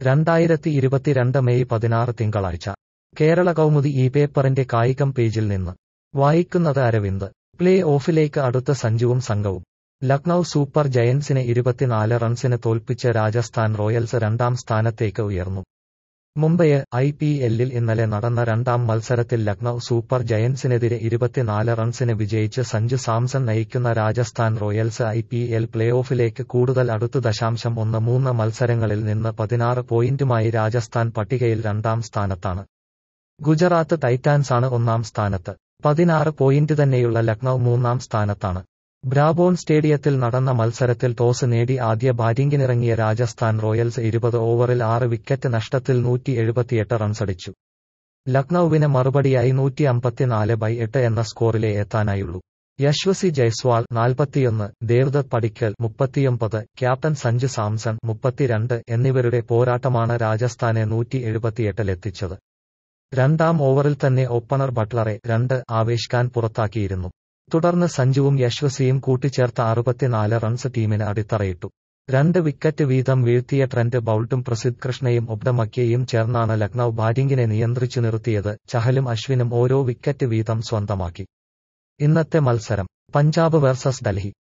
2022 May 16 തിങ്കളാഴ്ച കേരള കൗമുദി ഈ പേപ്പറിന്റെ കായികം പേജിൽ നിന്ന് വായിക്കുന്നത് അരവിന്ദ്. പ്ലേ ഓഫിലേക്ക് അടുത്ത സഞ്ജുവും സംഘവും. ലക്നൌ സൂപ്പർ ജയന്റ്സിനെ 24 റൺസിന് തോൽപ്പിച്ച് രാജസ്ഥാൻ റോയൽസ് രണ്ടാം സ്ഥാനത്തേക്ക് ഉയർന്നു. മുംബൈ IPL-ൽ ഇന്നലെ നടന്ന രണ്ടാം മത്സരത്തിൽ ലക്നൌ സൂപ്പർ ജയന്റ്സിനെതിരെ 24 റൺസിന് വിജയിച്ച് സഞ്ജു സാംസൺ നയിക്കുന്ന രാജസ്ഥാൻ റോയൽസ് IPL പ്ലേ ഓഫിലേക്ക് കൂടുതൽ അടുത്തു. 13 മത്സരങ്ങളിൽ നിന്ന് 16 പോയിന്റുമായി രാജസ്ഥാൻ പട്ടികയിൽ രണ്ടാം സ്ഥാനത്താണ്. ഗുജറാത്ത് ടൈറ്റാൻസാണ് ഒന്നാം സ്ഥാനത്ത്. 16 പോയിന്റ് തന്നെയുള്ള ലക്നൌ മൂന്നാം സ്ഥാനത്താണ്. ബ്രാബോൺ സ്റ്റേഡിയത്തിൽ നടന്ന മത്സരത്തിൽ ടോസ് നേടി ആദ്യ ബാറ്റിംഗിനിറങ്ങിയ രാജസ്ഥാൻ റോയൽസ് 20 ഓവറിൽ 6 വിക്കറ്റ് നഷ്ടത്തിൽ 178 റൺസടിച്ചു. ലക്നൌവിന് മറുപടിയായി 154/8 എന്ന സ്കോറിലെ എത്താനായുള്ളൂ. യശ്വസി ജയ്സ്വാൾ 41, ദേവ്ദത്ത് പടിക്കൽ 39, ക്യാപ്റ്റൻ സഞ്ജു സാംസൺ 32 എന്നിവരുടെ പോരാട്ടമാണ് രാജസ്ഥാനെ 178-ലെത്തിച്ചത്. രണ്ടാം ഓവറിൽ തന്നെ ഓപ്പണർ ബട്ട്ലറെ 2 ആവേശ് ഖാൻ പുറത്താക്കിയിരുന്നു. തുടർന്ന് സഞ്ജുവും യശ്വസിയും കൂട്ടിച്ചേർത്ത 64 റൺസ് ടീമിന് അടിത്തറയിട്ടു. 2 വിക്കറ്റ് വീതം വീഴ്ത്തിയ ട്രെന്റ് ബൌൾട്ടും പ്രസിദ്ധ് കൃഷ്ണയും ഒബ്ഡമക്കയും ചേർന്നാണ് ലക്നൌ ബാറ്റിംഗിനെ നിയന്ത്രിച്ചു നിർത്തിയത്. ചഹലും അശ്വിനും ഓരോ വിക്കറ്റ് വീതം സ്വന്തമാക്കി. ഇന്നത്തെ മത്സരം. പഞ്ചാബ് വേഴ്സസ് ഡൽഹി.